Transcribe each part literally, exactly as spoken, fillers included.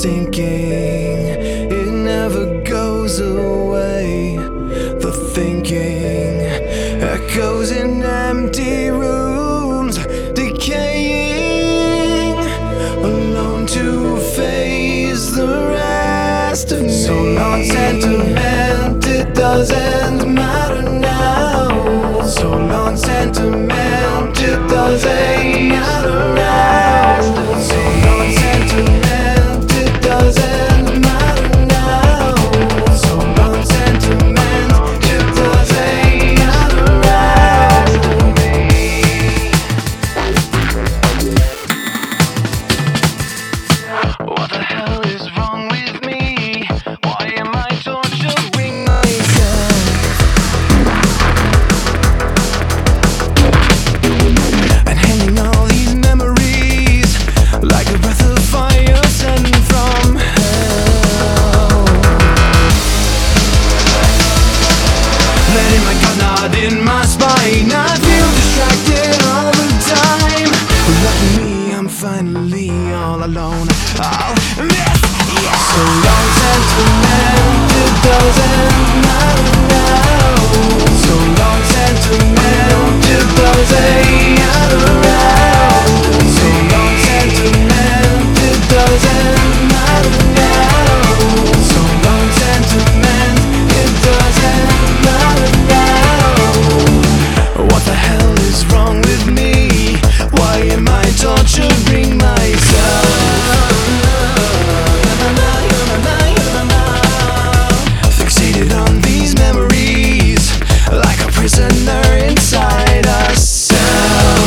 sinking, it never goes away. The thinking echoes in empty rooms, decaying, alone to face the rest of me. So long sentiment, it doesn't matter now. So long sentiment, it doesn't matter now. So long sentiment, it doesn't matter now. So long sentiment, it doesn't matter now. What the hell is wrong with me? Why am I torturing myself? And handling all these memories like a breath of fire sent from hell. Letting my gut nod in my spine, I feel distracted all the time. Lucky me, I'm finally all alone. I'll miss you. So long sentiment, it doesn't matter now. So long sentiment, it doesn't matter now. So long sentiment, it doesn't matter now. So long sentiment, it doesn't matter now. What the hell is wrong with me? Why am I torturing myself? Fixated on these memories like a prisoner inside a cell.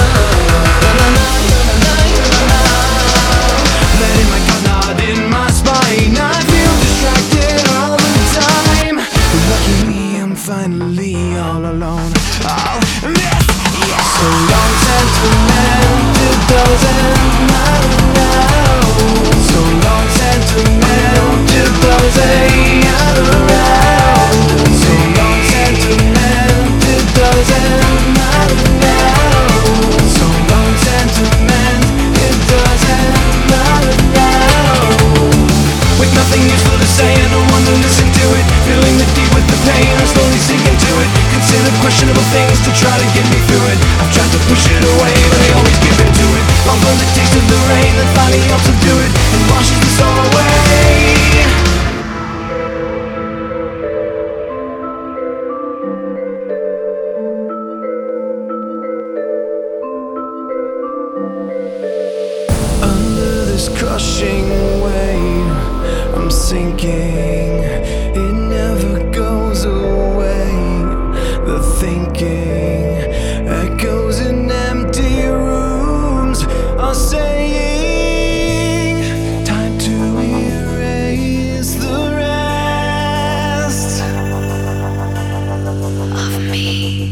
Letting my gut nod in my spine, I feel distracted all the time. Lucky me, I'm finally all alone. I'll miss you. So long sentiment, it doesn't matter now. So long sentiment, it doesn't matter now. So long sentiment, it doesn't matter now. So long sentiment, it doesn't matter now. With nothing useful to say and no one to listen to it, feeling the deep with the pain, I'm slowly sinking to it. Consider questionable things to try to get me through it. I've tried to push it away, but I always give into it. Long for the taste of the rain that finally helps subdue it and washes this all away. Under this crushing wave, I'm sinking, it never goes away. The thinking echoes in empty rooms are saying, time to erase the rest of me.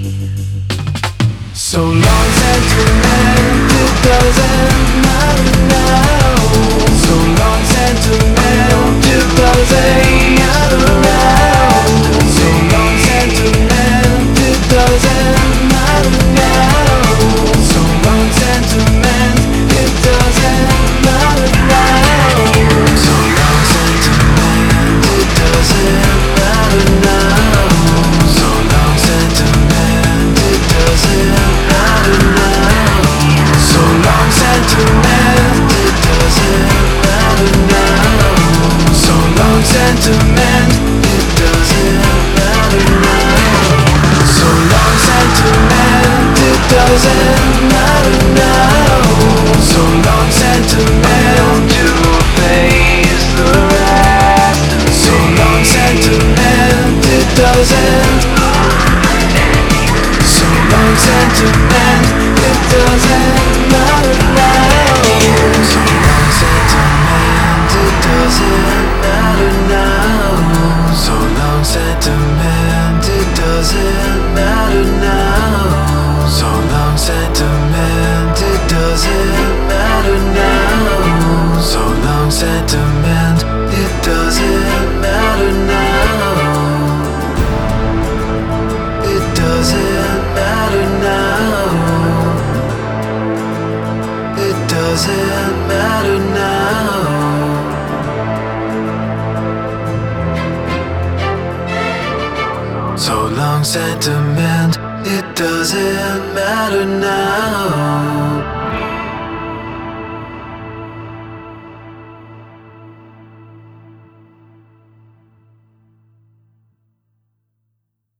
So long sentiment, it doesn't matter now. So long sentiment, it doesn't matter now. So long sentiment, it doesn't sentiment, it doesn't matter now.